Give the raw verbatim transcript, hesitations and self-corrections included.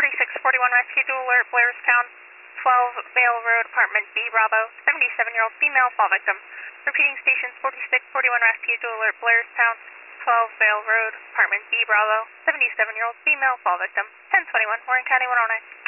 forty-six forty-one rescue dual alert, Blairstown, twelve Vale Road, apartment B, Bravo, seventy-seven-year-old female, fall victim. Repeating stations forty-six forty-one rescue dual alert, Blairstown, twelve Vale Road, apartment B, Bravo, seventy-seven-year-old female, fall victim. ten twenty-one, Warren County one oh nine.